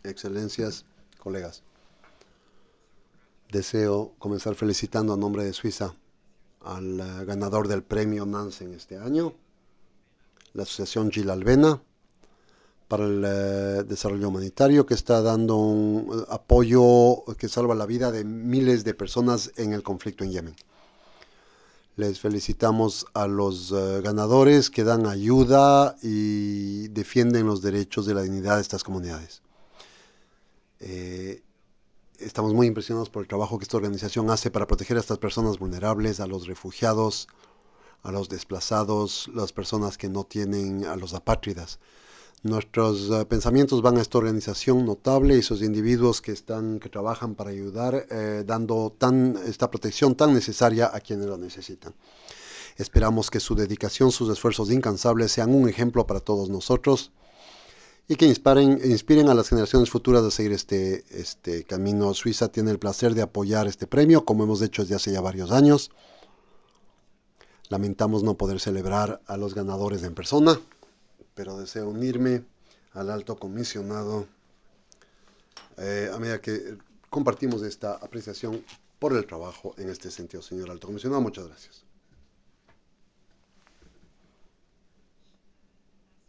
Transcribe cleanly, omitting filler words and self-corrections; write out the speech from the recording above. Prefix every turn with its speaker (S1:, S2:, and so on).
S1: Excelencias, colegas. Deseo comenzar felicitando a nombre de Suiza al ganador del premio Nansen este año, la Asociación Gil Albena, para el desarrollo humanitario, que está dando un apoyo que salva la vida de miles de personas en el conflicto en Yemen. Les felicitamos a los ganadores que dan ayuda y defienden los derechos de la dignidad de estas comunidades. Estamos muy impresionados por el trabajo que esta organización hace para proteger a estas personas vulnerables, a los refugiados, a los desplazados, las personas que no tienen, a los apátridas. Nuestros pensamientos van a esta organización notable y esos individuos que trabajan para ayudar, dando esta protección tan necesaria a quienes lo necesitan. Esperamos que su dedicación, sus esfuerzos incansables sean un ejemplo para todos nosotros y que inspiren a las generaciones futuras a seguir este camino. Suiza tiene el placer de apoyar este premio, como hemos hecho desde hace ya varios años. Lamentamos no poder celebrar a los ganadores en persona, pero deseo unirme al alto comisionado a medida que compartimos esta apreciación por el trabajo en este sentido. Señor alto comisionado, muchas gracias.